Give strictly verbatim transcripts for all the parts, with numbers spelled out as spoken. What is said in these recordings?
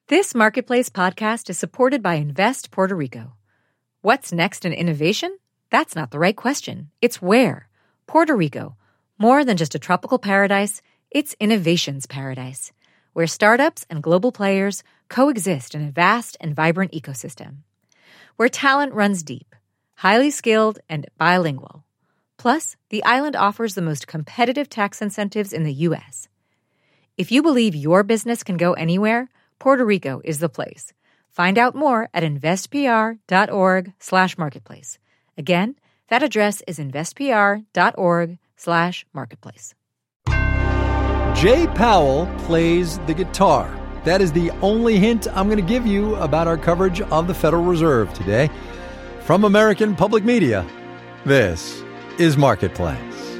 This Marketplace podcast is supported by Invest Puerto Rico. What's next in innovation? That's not the right question. It's where. Puerto Rico. More than just a tropical paradise, it's innovation's paradise, where startups and global players coexist in a vast and vibrant ecosystem. Where talent runs deep, highly skilled, and bilingual. Plus, the island offers the most competitive tax incentives in the U S. If you believe your business can go anywhere, Puerto Rico is the place. Find out more at investpr.org slash marketplace. Again, that address is investpr.org slash marketplace. Jay Powell plays the guitar. That is the only hint I'm going to give you about our coverage of the Federal Reserve today. From American Public Media, this is Marketplace.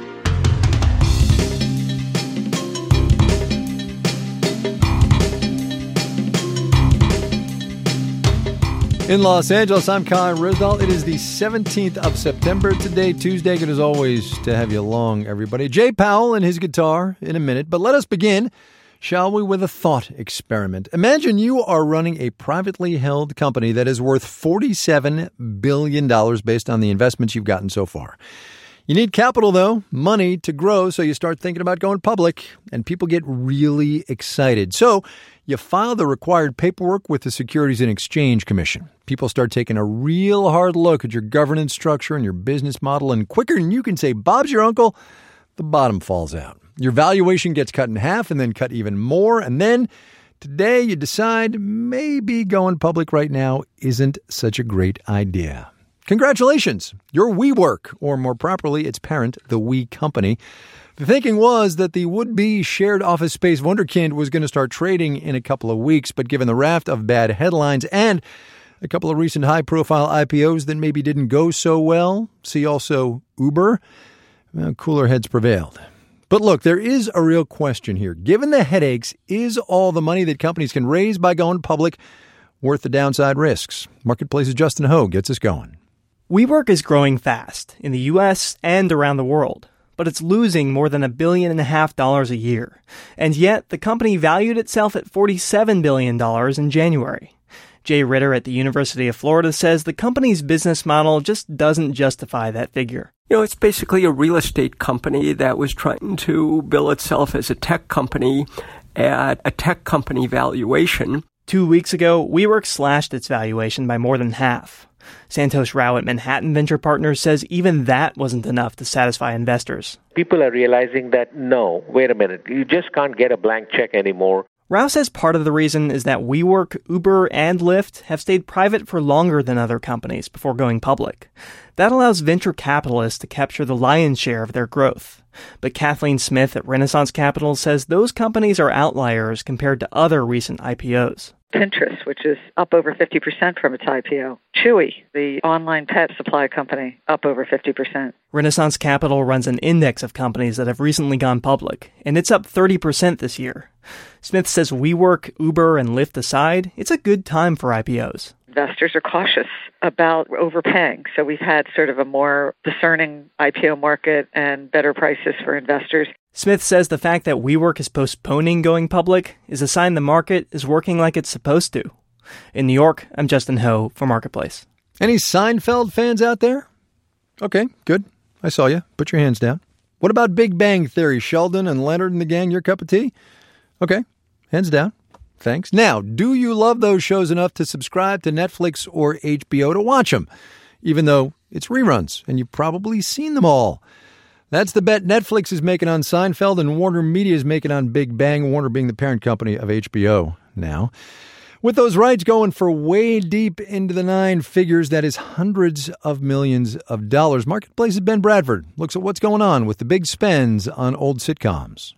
In Los Angeles, I'm Colin Risdall. It is the seventeenth of September today, Tuesday. Good as always to have you along, everybody. Jay Powell and his guitar in a minute, but let us begin, shall we, with a thought experiment. Imagine you are running a privately held company that is worth forty-seven billion dollars based on the investments you've gotten so far. You need capital, though, money to grow, so you start thinking about going public, and people get really excited. So you file the required paperwork with the Securities and Exchange Commission. People start taking a real hard look at your governance structure and your business model, and quicker than you can say, Bob's your uncle, the bottom falls out. Your valuation gets cut in half and then cut even more, and then today you decide maybe going public right now isn't such a great idea. Congratulations, you're WeWork, or more properly, its parent, the We Company. The thinking was that the would-be shared office space wunderkind was going to start trading in a couple of weeks, but given the raft of bad headlines and a couple of recent high-profile I P Os that maybe didn't go so well, see also Uber, well, cooler heads prevailed. But look, there is a real question here. Given the headaches, is all the money that companies can raise by going public worth the downside risks? Marketplace's Justin Ho gets us going. WeWork is growing fast in the U S and around the world, but it's losing more than a billion and a half dollars a year. And yet, the company valued itself at forty-seven billion dollars in January. Jay Ritter at the University of Florida says the company's business model just doesn't justify that figure. You know, it's basically a real estate company that was trying to bill itself as a tech company at a tech company valuation. Two weeks ago, WeWork slashed its valuation by more than half. Santosh Rao at Manhattan Venture Partners says even that wasn't enough to satisfy investors. People are realizing that, no, wait a minute, you just can't get a blank check anymore. Rao says part of the reason is that WeWork, Uber, and Lyft have stayed private for longer than other companies before going public. That allows venture capitalists to capture the lion's share of their growth. But Kathleen Smith at Renaissance Capital says those companies are outliers compared to other recent I P Os. Pinterest, which is up over fifty percent from its I P O. Chewy, the online pet supply company, up over fifty percent. Renaissance Capital runs an index of companies that have recently gone public, and it's up thirty percent this year. Smith says WeWork, Uber, and Lyft aside, it's a good time for I P Os. Investors are cautious about overpaying, so we've had sort of a more discerning I P O market and better prices for investors. Smith says the fact that WeWork is postponing going public is a sign the market is working like it's supposed to. In New York, I'm Justin Ho for Marketplace. Any Seinfeld fans out there? Okay, good. I saw you. Put your hands down. What about Big Bang Theory? Sheldon and Leonard and the gang, your cup of tea? Okay, hands down. Thanks. Now, do you love those shows enough to subscribe to Netflix or H B O to watch them, even though it's reruns and you've probably seen them all? That's the bet Netflix is making on Seinfeld and Warner Media is making on Big Bang, Warner being the parent company of H B O now. With those rights going for way deep into the nine figures, that is hundreds of millions of dollars. Marketplace's Ben Bradford looks at what's going on with the big spends on old sitcoms.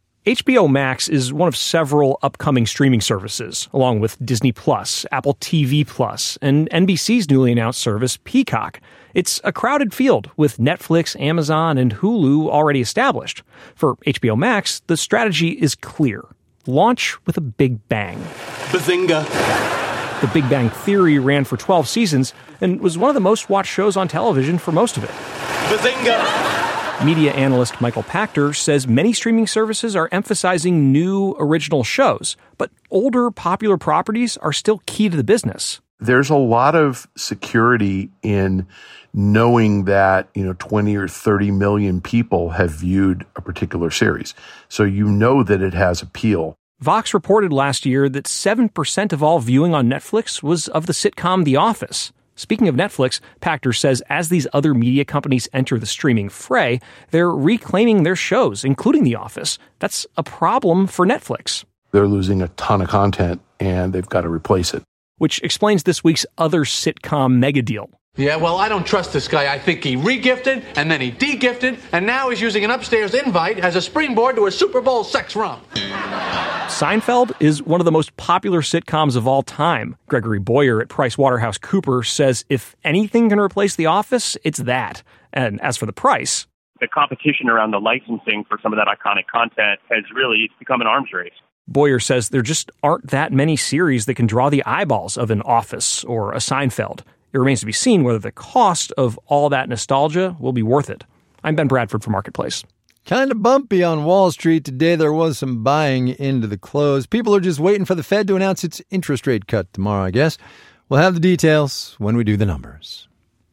H B O Max is one of several upcoming streaming services, along with Disney Plus, Apple T V Plus, and N B C's newly announced service, Peacock. It's a crowded field, with Netflix, Amazon, and Hulu already established. For H B O Max, the strategy is clear. Launch with a big bang. Bazinga! The Big Bang Theory ran for twelve seasons and was one of the most watched shows on television for most of it. Bazinga! Media analyst Michael Pachter says many streaming services are emphasizing new original shows, but older popular properties are still key to the business. There's a lot of security in knowing that, you know, twenty or thirty million people have viewed a particular series. So you know that it has appeal. Vox reported last year that seven percent of all viewing on Netflix was of the sitcom The Office. Speaking of Netflix, Pachter says as these other media companies enter the streaming fray, they're reclaiming their shows, including The Office. That's a problem for Netflix. They're losing a ton of content, and they've got to replace it. Which explains this week's other sitcom mega deal. Yeah, well, I don't trust this guy. I think he re-gifted, and then he de-gifted, and now he's using an upstairs invite as a springboard to a Super Bowl sex romp. Seinfeld is one of the most popular sitcoms of all time. Gregory Boyer at PricewaterhouseCoopers says if anything can replace The Office, it's that. And as for the price... the competition around the licensing for some of that iconic content has really become an arms race. Boyer says there just aren't that many series that can draw the eyeballs of an Office or a Seinfeld. It remains to be seen whether the cost of all that nostalgia will be worth it. I'm Ben Bradford for Marketplace. Kind of bumpy on Wall Street today. There was some buying into the close. People are just waiting for the Fed to announce its interest rate cut tomorrow, I guess. We'll have the details when we do the numbers.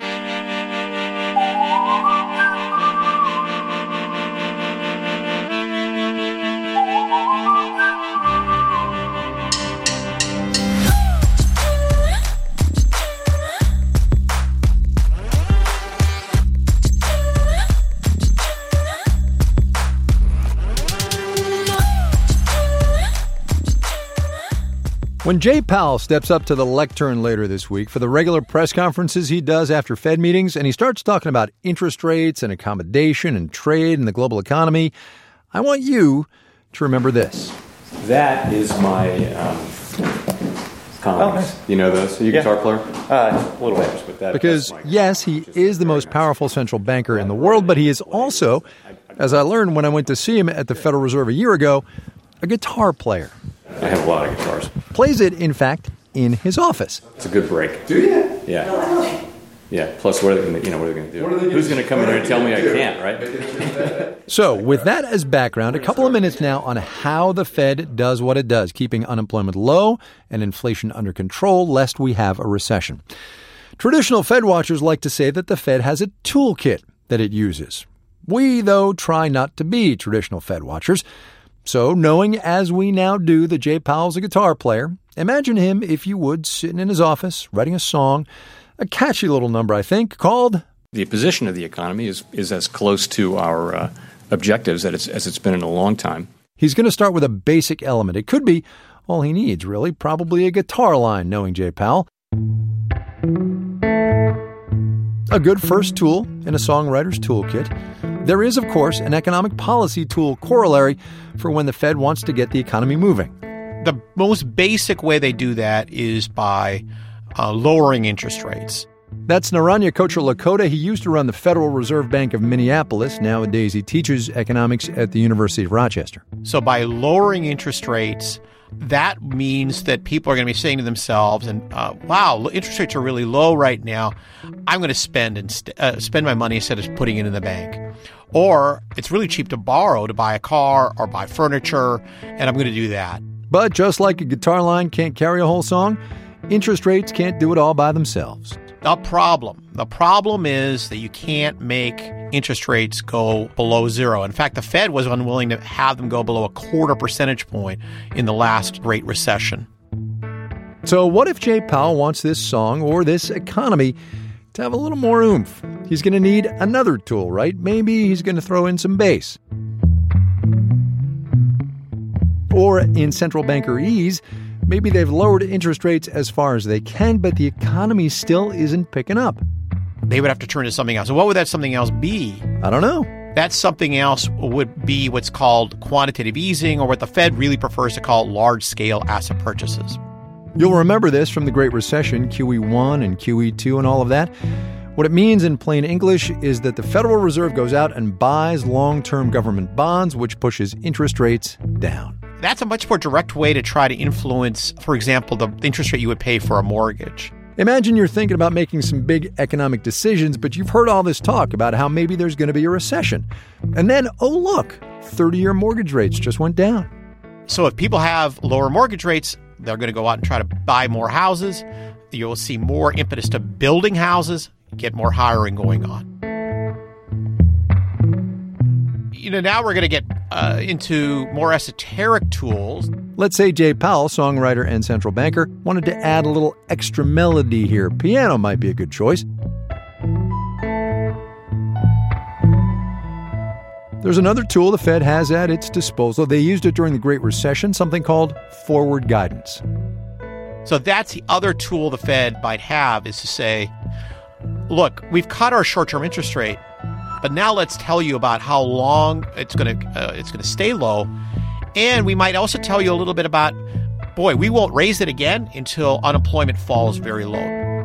When Jay Powell steps up to the lectern later this week for the regular press conferences he does after Fed meetings, and he starts talking about interest rates and accommodation and trade and the global economy, I want you to remember this. That is my um, comics. Oh, nice. You know those? Are you a yeah. guitar player? Uh, a little bit. But that, because, yes, he is the most powerful central banker in the world, but he is also, as I learned when I went to see him at the Federal Reserve a year ago, a guitar player. I have a lot of guitars. Plays it, in fact, in his office. It's a good break. Do you? Yeah. Yeah. Plus, what are they going to, you know, what are they going to do? Gonna Who's going to come in here and tell me I can't, right? So, with that as background, a couple of minutes now on how the Fed does what it does, keeping unemployment low and inflation under control, lest we have a recession. Traditional Fed watchers like to say that the Fed has a toolkit that it uses. We, though, try not to be traditional Fed watchers. So, knowing as we now do that Jay Powell's a guitar player, imagine him, if you would, sitting in his office, writing a song, a catchy little number, I think, called... The position of the economy is, is as close to our uh, objectives as it's, as it's been in a long time. He's going to start with a basic element. It could be all he needs, really, probably a guitar line, knowing Jay Powell. A good first tool in a songwriter's toolkit. There is, of course, an economic policy tool corollary for when the Fed wants to get the economy moving. The most basic way they do that is by uh, lowering interest rates. That's Naranya Kocher-Lakota. He used to run the Federal Reserve Bank of Minneapolis. Nowadays, he teaches economics at the University of Rochester. So by lowering interest rates, that means that people are going to be saying to themselves, "And uh, wow, interest rates are really low right now. I'm going to spend and st- uh, spend my money instead of putting it in the bank." Or it's really cheap to borrow to buy a car or buy furniture, and I'm going to do that. But just like a guitar line can't carry a whole song, interest rates can't do it all by themselves. The problem. The problem is that you can't make interest rates go below zero. In fact, the Fed was unwilling to have them go below a quarter percentage point in the last Great Recession. So what if Jay Powell wants this song or this economy to have a little more oomph? He's going to need another tool, right? Maybe he's going to throw in some bass. Or in central banker ease, maybe they've lowered interest rates as far as they can, but the economy still isn't picking up. They would have to turn to something else. So what would that something else be? I don't know. That something else would be what's called quantitative easing, or what the Fed really prefers to call large-scale asset purchases. You'll remember this from the Great Recession, Q E one and Q E two and all of that. What it means in plain English is that the Federal Reserve goes out and buys long-term government bonds, which pushes interest rates down. That's a much more direct way to try to influence, for example, the interest rate you would pay for a mortgage. Imagine you're thinking about making some big economic decisions, but you've heard all this talk about how maybe there's going to be a recession. And then, oh look, thirty-year mortgage rates just went down. So if people have lower mortgage rates, they're going to go out and try to buy more houses. You'll see more impetus to building houses, get more hiring going on. You know, now we're going to get uh, into more esoteric tools. Let's say Jay Powell, songwriter and central banker, wanted to add a little extra melody here. Piano might be a good choice. There's another tool the Fed has at its disposal. They used it during the Great Recession, something called forward guidance. So that's the other tool the Fed might have, is to say, look, we've cut our short-term interest rate, but now let's tell you about how long it's going to uh, it's going to stay low. And we might also tell you a little bit about, boy, we won't raise it again until unemployment falls very low.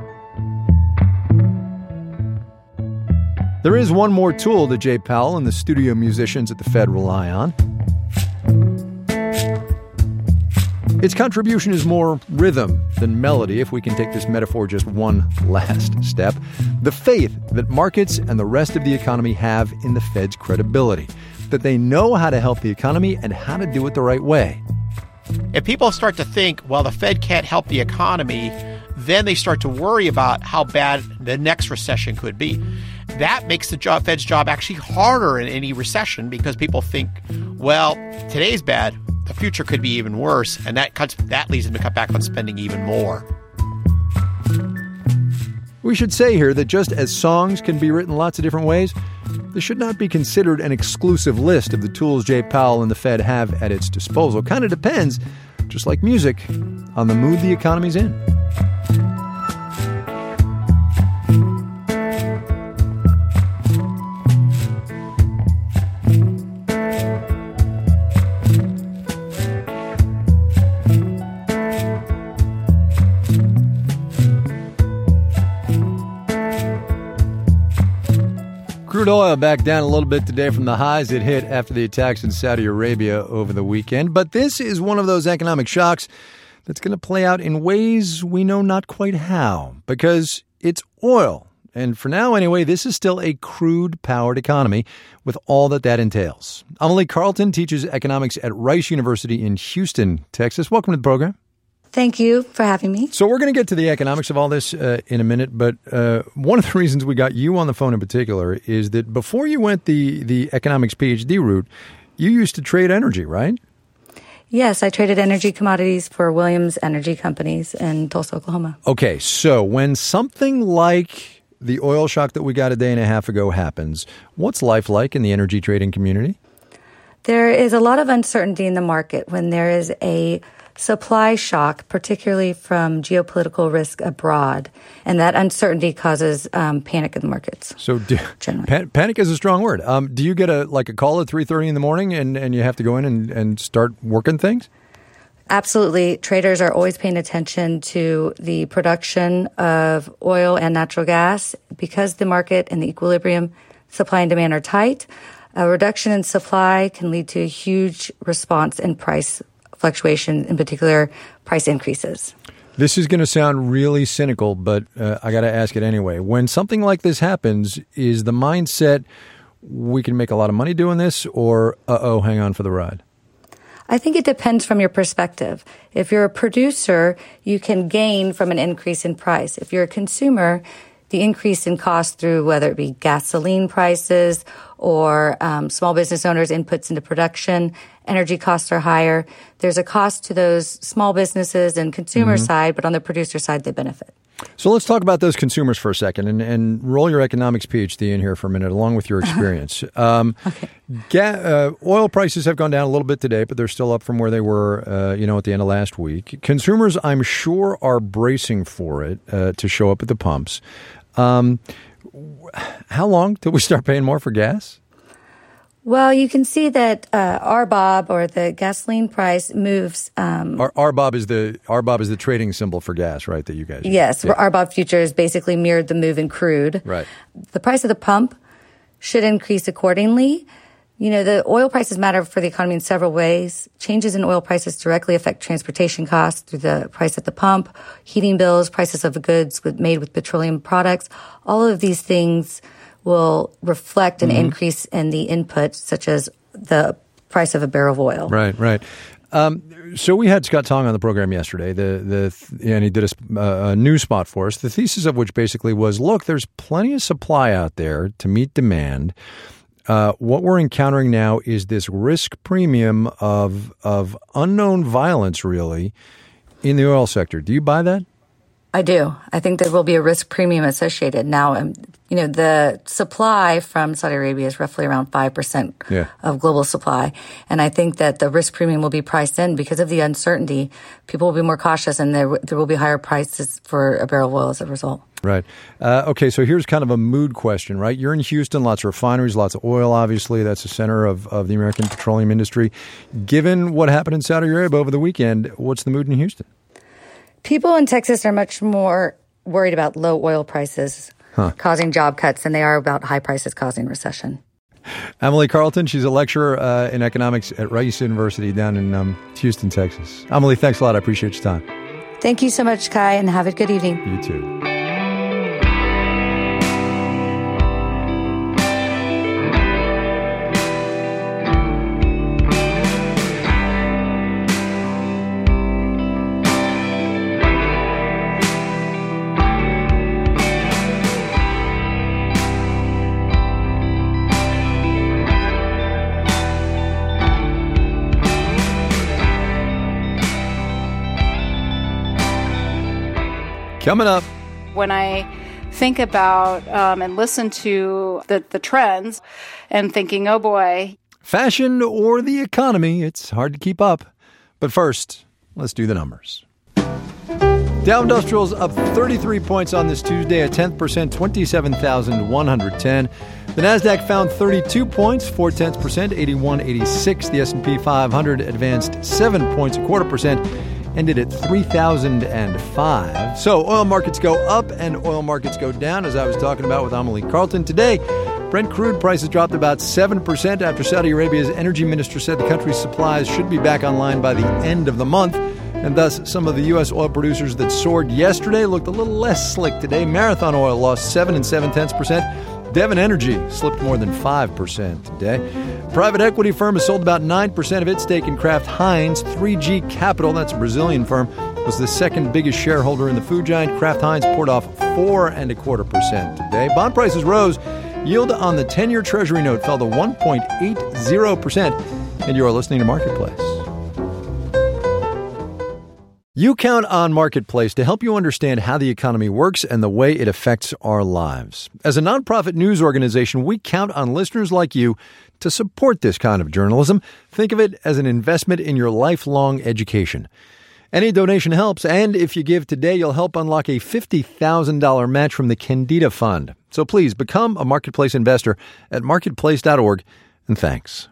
There is one more tool that Jay Powell and the studio musicians at the Fed rely on. Its contribution is more rhythm than melody, if we can take this metaphor just one last step. The faith that markets and the rest of the economy have in the Fed's credibility, that they know how to help the economy and how to do it the right way. If people start to think, well, the Fed can't help the economy, then they start to worry about how bad the next recession could be. That makes the job, Fed's job actually harder in any recession, because people think, well, today's bad, the future could be even worse, and that cuts that leads them to cut back on spending even more. We should say here that just as songs can be written lots of different ways, this should not be considered an exclusive list of the tools Jay Powell and the Fed have at its disposal. Kind of depends, just like music, on the mood the economy's in. Crude oil back down a little bit today from the highs it hit after the attacks in Saudi Arabia over the weekend. But this is one of those economic shocks that's going to play out in ways we know not quite how, because it's oil. And for now, anyway, this is still a crude-powered economy with all that that entails. Amelie Carlton teaches economics at Rice University in Houston, Texas. Welcome to the program. Thank you for having me. So we're going to get to the economics of all this uh, in a minute, but uh, one of the reasons we got you on the phone in particular is that before you went the, the economics PhD route, you used to trade energy, right? Yes, I traded energy commodities for Williams Energy Companies in Tulsa, Oklahoma. Okay, so when something like the oil shock that we got a day and a half ago happens, what's life like in the energy trading community? There is a lot of uncertainty in the market when there is a supply shock, particularly from geopolitical risk abroad, and that uncertainty causes um, panic in the markets. So, do, pan- panic is a strong word. Um, do you get a like a call at three thirty in the morning, and, and you have to go in and, and start working things? Absolutely. Traders are always paying attention to the production of oil and natural gas because the market and the equilibrium supply and demand are tight. A reduction in supply can lead to a huge response in price fluctuation, in particular price increases. This is going to sound really cynical, but uh, I got to ask it anyway. When something like this happens, is the mindset we can make a lot of money doing this, or uh-oh, hang on for the ride? I think it depends from your perspective. If you're a producer, you can gain from an increase in price. If you're a consumer, the increase in cost through whether it be gasoline prices or um, small business owners' inputs into production, energy costs are higher. There's a cost to those small businesses and consumer mm-hmm. side, but on the producer side, they benefit. So let's talk about those consumers for a second and, and roll your economics PhD in here for a minute, along with your experience. um, okay. ga- uh, oil prices have gone down a little bit today, but they're still up from where they were, uh, you know, at the end of last week. Consumers, I'm sure, are bracing for it uh, to show up at the pumps. Um, how long till we start paying more for gas? Well, you can see that uh, R B O B, or the gasoline price, moves. Um, R- RBOB is the R B O B is the trading symbol for gas, right? That you guys use. Yes, yeah. R B O B futures basically mirrored the move in crude. Right. The price of the pump should increase accordingly. You know, the oil prices matter for the economy in several ways. Changes in oil prices directly affect transportation costs through the price at the pump, heating bills, prices of goods with, made with petroleum products. All of these things will reflect an mm-hmm. increase in the inputs, such as the price of a barrel of oil. Right, right. Um, so we had Scott Tong on the program yesterday, the the and he did a, a new spot for us, the thesis of which basically was, look, there's plenty of supply out there to meet demand. Uh, what we're encountering now is this risk premium of of unknown violence, really, in the oil sector. Do you buy that? I do. I think there will be a risk premium associated. Now, um, you know, the supply from Saudi Arabia is roughly around five percent yeah. of global supply. And I think that the risk premium will be priced in because of the uncertainty. People will be more cautious and there, there will be higher prices for a barrel of oil as a result. Right. Uh, okay, so here's kind of a mood question, right? You're in Houston, lots of refineries, lots of oil, obviously. That's the center of, of the American petroleum industry. Given what happened in Saudi Arabia over the weekend, what's the mood in Houston? People in Texas are much more worried about low oil prices huh. causing job cuts than they are about high prices causing recession. Emily Carlton, she's a lecturer uh, in economics at Rice University down in um, Houston, Texas. Emily, thanks a lot. I appreciate your time. Thank you so much, Kai, and have a good evening. You too. Coming up. When I think about um, and listen to the, the trends and thinking, oh boy. Fashion or the economy, it's hard to keep up. But first, let's do the numbers. Dow Industrials up thirty-three points on this Tuesday, a tenth percent, twenty-seven thousand one hundred ten. The Nasdaq found thirty-two points, four tenths percent, eighty-one eighty-six. The S and P five hundred advanced seven points, a quarter percent, ended at three thousand five. So oil markets go up and oil markets go down, as I was talking about with Emily Carlton. Today, Brent crude prices dropped about seven percent after Saudi Arabia's energy minister said the country's supplies should be back online by the end of the month. And thus, some of the U S oil producers that soared yesterday looked a little less slick today. Marathon Oil lost seven and seven tenths percent. Devon Energy slipped more than five percent today. Private equity firm has sold about nine percent of its stake in Kraft Heinz. three G Capital, that's a Brazilian firm, was the second biggest shareholder in the food giant. Kraft Heinz poured off four and a quarter percent today. Bond prices rose. Yield on the ten-year Treasury note fell to one point eight zero percent. And you are listening to Marketplace. You count on Marketplace to help you understand how the economy works and the way it affects our lives. As a nonprofit news organization, we count on listeners like you to support this kind of journalism. Think of it as an investment in your lifelong education. Any donation helps, and if you give today, you'll help unlock a fifty thousand dollars match from the Kendeda Fund. So please become a Marketplace investor at marketplace dot org, and thanks.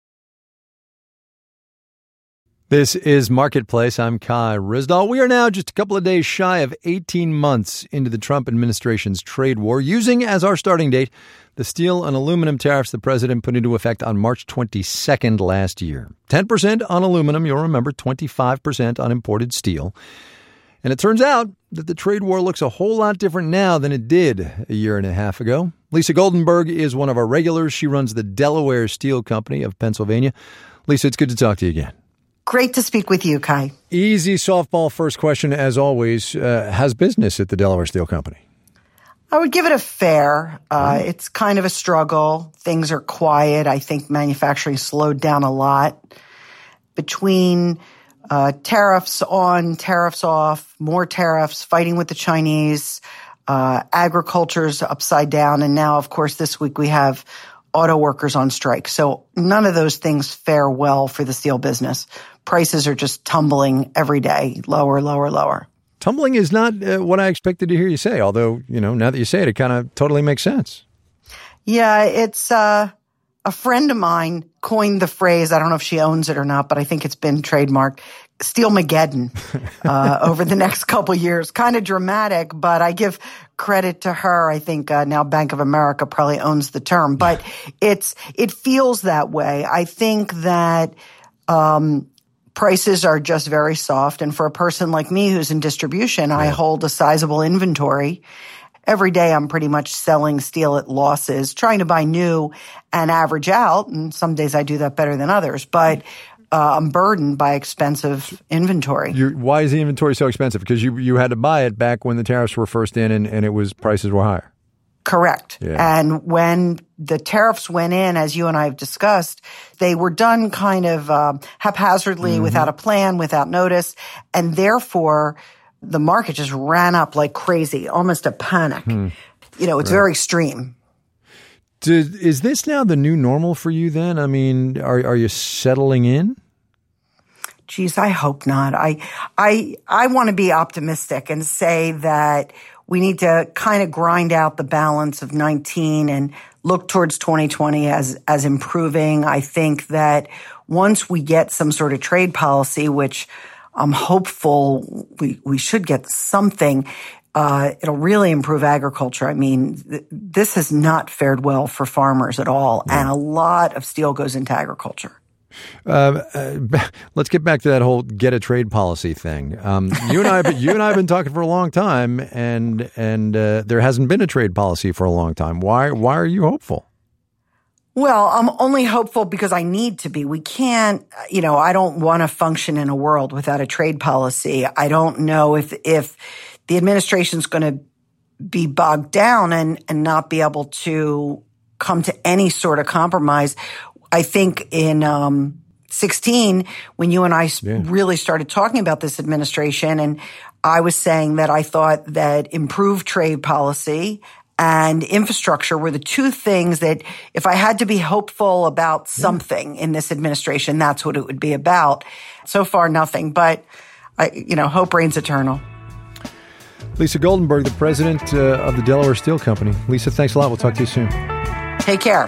This is Marketplace. I'm Kai Ryssdal. We are now just a couple of days shy of eighteen months into the Trump administration's trade war, using as our starting date the steel and aluminum tariffs the president put into effect on March twenty-second last year. ten percent on aluminum, you'll remember, twenty-five percent on imported steel. And it turns out that the trade war looks a whole lot different now than it did a year and a half ago. Lisa Goldenberg is one of our regulars. She runs the Delaware Steel Company of Pennsylvania. Lisa, it's good to talk to you again. Great to speak with you, Kai. Easy softball first question, as always. Uh, how's business at the Delaware Steel Company? I would give it a fair. Uh, mm. It's kind of a struggle. Things are quiet. I think manufacturing slowed down a lot. Between uh, tariffs on, tariffs off, more tariffs, fighting with the Chinese, uh, agriculture's upside down, and now, of course, this week we have auto workers on strike. So none of those things fare well for the steel business. Prices are just tumbling every day, lower, lower, lower. Tumbling is not uh, what I expected to hear you say, although, you know, now that you say it, it kind of totally makes sense. Yeah, it's uh, a friend of mine coined the phrase, I don't know if she owns it or not, but I think it's been trademarked, Steelmageddon uh, over the next couple years. Kind of dramatic, but I give credit to her. I think uh, now Bank of America probably owns the term, but it's it feels that way. I think that um, prices are just very soft, and for a person like me who's in distribution, I hold a sizable inventory. Every day I'm pretty much selling steel at losses, trying to buy new and average out, and some days I do that better than others, but Uh, I'm burdened by expensive inventory. You're, why is the inventory so expensive? Because you you had to buy it back when the tariffs were first in, and, and it was prices were higher. Correct. Yeah. And when the tariffs went in, as you and I have discussed, they were done kind of uh, haphazardly, mm-hmm. without a plan, without notice, and therefore the market just ran up like crazy, almost a panic. Hmm. You know, it's right. very extreme. Did, is this now the new normal for you then? I mean, are are you settling in? Geez, I hope not. I I I want to be optimistic and say that we need to kind of grind out the balance of nineteen and look towards twenty twenty as as improving. I think that once we get some sort of trade policy, which I'm hopeful we we should get something, Uh, it'll really improve agriculture. I mean, th- this has not fared well for farmers at all, yeah. and a lot of steel goes into agriculture. Uh, uh, let's get back to that whole get a trade policy thing. Um, you and I, you and I have been talking for a long time, and and uh, there hasn't been a trade policy for a long time. Why? Why are you hopeful? Well, I'm only hopeful because I need to be. We can't, you know, I don't want to function in a world without a trade policy. I don't know if if the administration's going to be bogged down and, and not be able to come to any sort of compromise. I think in um, sixteen, when you and I yeah. really started talking about this administration, and I was saying that I thought that improved trade policy and infrastructure were the two things that if I had to be hopeful about something yeah. in this administration, that's what it would be about. So far, nothing. But, I, you know, hope reigns eternal. Lisa Goldenberg, the president uh, of the Delaware Steel Company. Lisa, thanks a lot. We'll talk to you soon. Take care.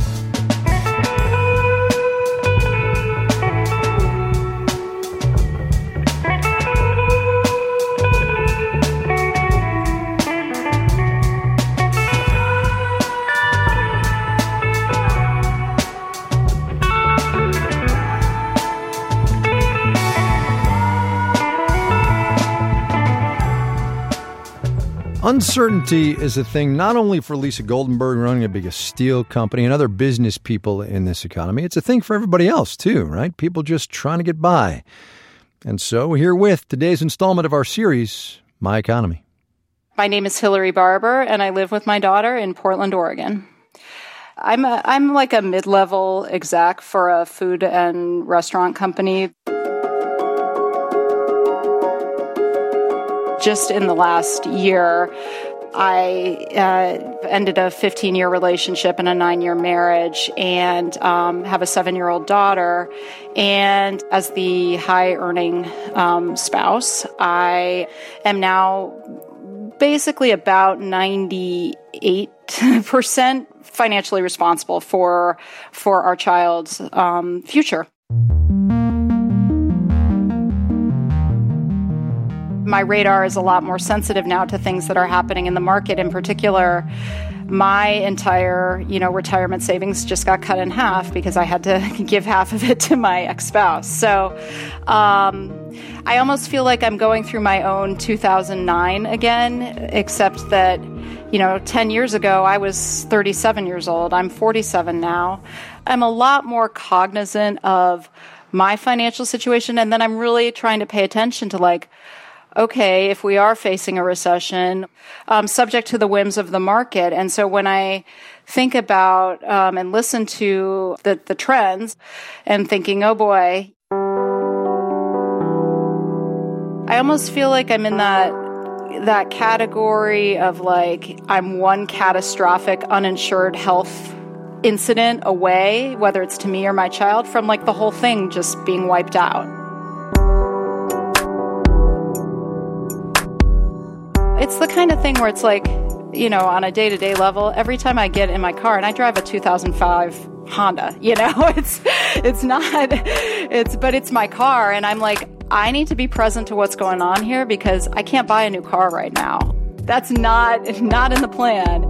Uncertainty is a thing not only for Lisa Goldenberg running a big steel company and other business people in this economy. It's a thing for everybody else, too, right? People just trying to get by. And so here with today's installment of our series, My Economy. My name is Hillary Barber, and I live with my daughter in Portland, Oregon. I'm a, I'm like a mid-level exec for a food and restaurant company. Just in the last year, I uh, ended a fifteen-year relationship and a nine-year marriage, and um, have a seven-year-old daughter. And as the high-earning um, spouse, I am now basically about ninety-eight percent financially responsible for for our child's um, future. My radar is a lot more sensitive now to things that are happening in the market. In particular, my entire, you know, retirement savings just got cut in half because I had to give half of it to my ex-spouse. So um, I almost feel like I'm going through my own two thousand nine again, except that, you know, ten years ago, I was thirty-seven years old. I'm forty-seven now. I'm a lot more cognizant of my financial situation, and then I'm really trying to pay attention to, like, okay, if we are facing a recession, um, subject to the whims of the market. And so when I think about um, and listen to the, the trends and thinking, oh boy, I almost feel like I'm in that that category of like, I'm one catastrophic uninsured health incident away, whether it's to me or my child, from like the whole thing just being wiped out. It's the kind of thing where it's like, you know, on a day-to-day level, every time I get in my car, and I drive a two thousand five Honda, you know, it's it's not, it's, but it's my car, and I'm like, I need to be present to what's going on here because I can't buy a new car right now. That's not not in the plan.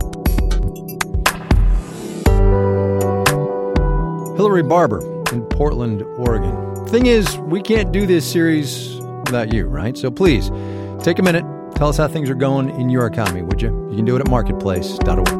Hillary Barber in Portland, Oregon. Thing is, we can't do this series without you, right? So please, take a minute. Tell us how things are going in your economy, would you? You can do it at marketplace dot org.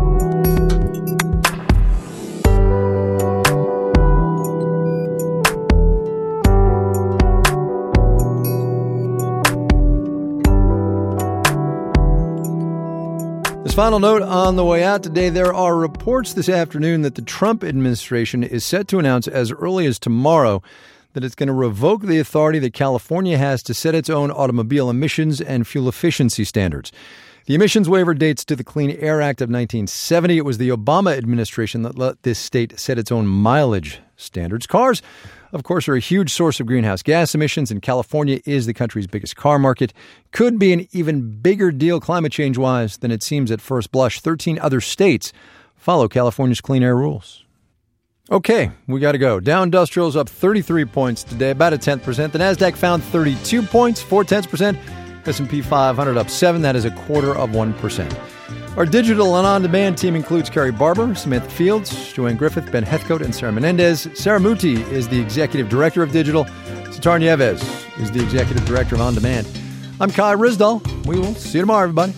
Final note on the way out today, there are reports this afternoon that the Trump administration is set to announce as early as tomorrow that it's going to revoke the authority that California has to set its own automobile emissions and fuel efficiency standards. The emissions waiver dates to the Clean Air Act of nineteen seventy. It was the Obama administration that let this state set its own mileage standards. Cars, of course, are a huge source of greenhouse gas emissions, and California is the country's biggest car market. Could be an even bigger deal climate change-wise than it seems at first blush. thirteen other states follow California's clean air rules. Okay, we got to go. Dow Industrials up thirty-three points today, about a tenth percent. The NASDAQ found thirty-two points, four tenths percent. S and P five hundred up seven, that is a quarter of one percent. Our digital and on-demand team includes Carrie Barber, Samantha Fields, Joanne Griffith, Ben Heathcote, and Sarah Menendez. Sarah Muti is the Executive Director of Digital. Sitar Nieves is the Executive Director of On-Demand. I'm Kai Ryssdal. We will see you tomorrow, everybody.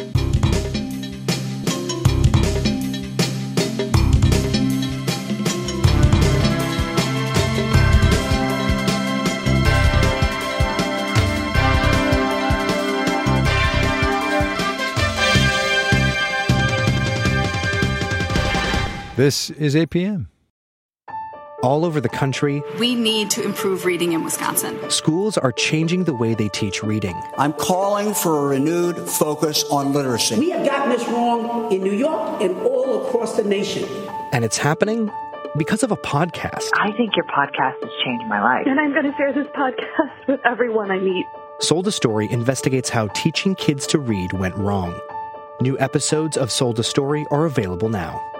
This is A P M. All over the country, we need to improve reading in Wisconsin. Schools are changing the way they teach reading. I'm calling for a renewed focus on literacy. We have gotten this wrong in New York and all across the nation. And it's happening because of a podcast. I think your podcast has changed my life. And I'm going to share this podcast with everyone I meet. Sold a Story investigates how teaching kids to read went wrong. New episodes of Sold a Story are available now.